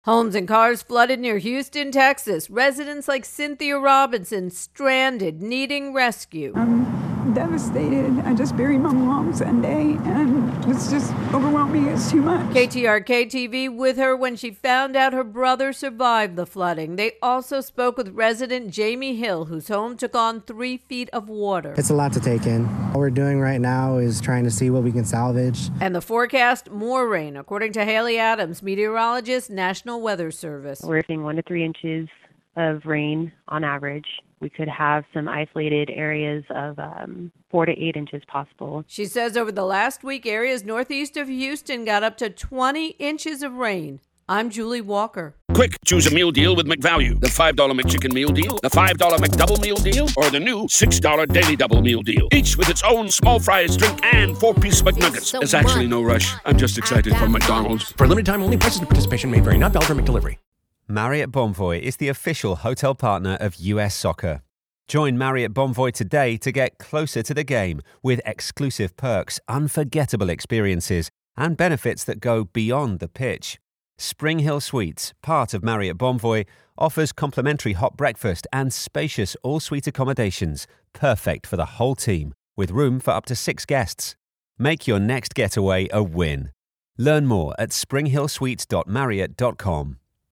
Homes and cars flooded near Houston, Texas. Residents like Cynthia Robinson stranded, needing rescue. I'm devastated. I just buried my mom Sunday, and it's just overwhelming. It's too much. KTRK TV with her when she found out her brother survived the flooding. They also spoke with resident Jamie Hill, whose home took on 3 feet of water. It's a lot to take in. All we're doing right now is trying to see what we can salvage. And the forecast, more rain, according to Haley Adams, meteorologist, National Weather Service. We're seeing 1 to 3 inches of rain on average. We could have some isolated areas of 4 to 8 inches possible. She says over the last week, areas northeast of Houston got up to 20 inches of rain. I'm Julie Walker. Quick, choose a meal deal with McValue. The $5 McChicken meal deal, the $5 McDouble meal deal, or the new $6 Daily Double meal deal. Each with its own small fries, drink, and 4-piece McNuggets. There's actually no rush. I'm just excited for McDonald's. For a limited time only, prices and participation may vary. Not valid for McDelivery. Marriott Bonvoy is the official hotel partner of US Soccer. Join Marriott Bonvoy today to get closer to the game with exclusive perks, unforgettable experiences, and benefits that go beyond the pitch. Spring Hill Suites, part of Marriott Bonvoy, offers complimentary hot breakfast and spacious all-suite accommodations, perfect for the whole team, with room for up to 6 guests. Make your next getaway a win. Learn more at springhillsuites.marriott.com.